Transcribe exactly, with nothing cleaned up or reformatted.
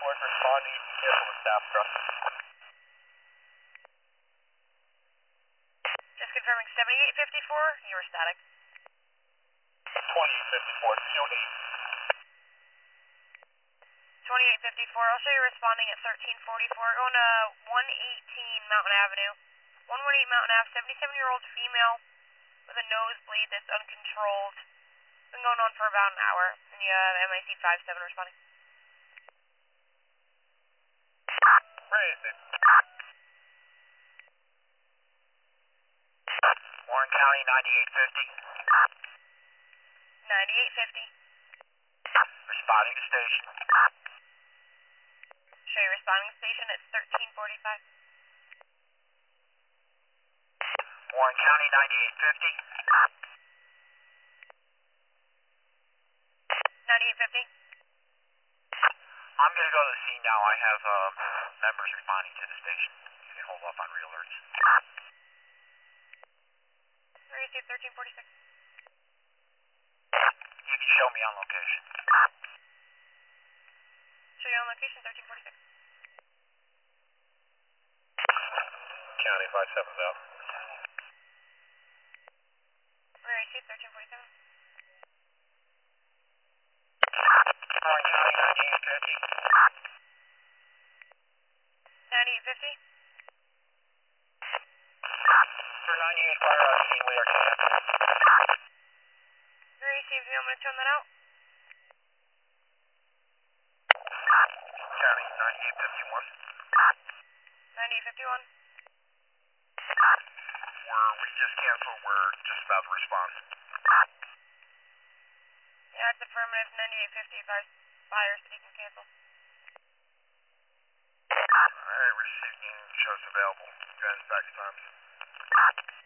fifty-four is responding. Careful with staff truck. Just confirming seventy-eight fifty-four, you were static. twenty-eight fifty-four, zero eight. twenty-eight fifty-four, I'll show you responding at thirteen forty-four, going to one eighteen Mountain Avenue. one eighteen Mountain Ave, seventy-seven-year-old female with a nosebleed that's uncontrolled. Been going on for about an hour, and you have M I C five seven responding. Raise it. Warren County, ninety-eight fifty. ninety-eight fifty. Responding to station. Show you responding station at thirteen forty-five. Warren County, ninety-eight fifty. ninety-eight fifty. I'm going to go to the scene now. I have uh, members responding to the station. You can hold off on real alerts. Receive thirteen forty-six. You can show me on location. Show you on location, thirteen forty-six. County, five seven's out. Receive thirteen forty-seven. Warren County, ninety-eight fifty. ninety-eight fifty. For ninety-eight fire on scene, we are connected. Receive, you want me to turn that out? County, ninety-eight fifty-one. ninety-eight fifty-one. We're, we just canceled. We're just about to respond. Yeah, it's affirmative, ninety-eight fifty, fire, fire, so you can cancel. Alright, receiving shows available. Guns back to times.